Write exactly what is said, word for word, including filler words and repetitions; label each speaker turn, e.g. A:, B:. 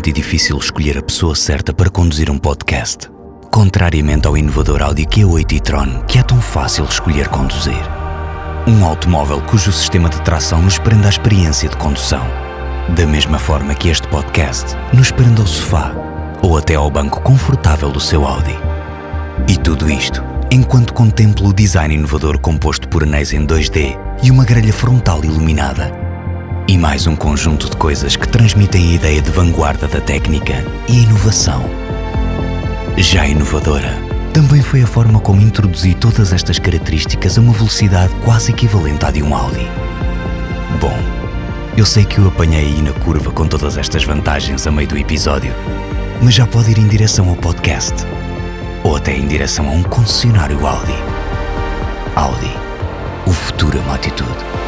A: muito difícil escolher a pessoa certa para conduzir um podcast. Contrariamente ao inovador Audi Q oito e-tron, que é tão fácil escolher conduzir. Um automóvel cujo sistema de tração nos prende à experiência de condução. Da mesma forma que este podcast nos prende ao sofá ou até ao banco confortável do seu Audi. E tudo isto enquanto contemplo o design inovador composto por anéis em dois D e uma grelha frontal iluminada. E mais um conjunto de coisas que transmitem a ideia de vanguarda da técnica e inovação. Já inovadora, também foi a forma como introduzi todas estas características a uma velocidade quase equivalente à de um Audi. Bom, eu sei que o apanhei aí na curva com todas estas vantagens a meio do episódio, mas já pode ir em direção ao podcast, ou até em direção a um concessionário Audi. Audi, o futuro é uma atitude.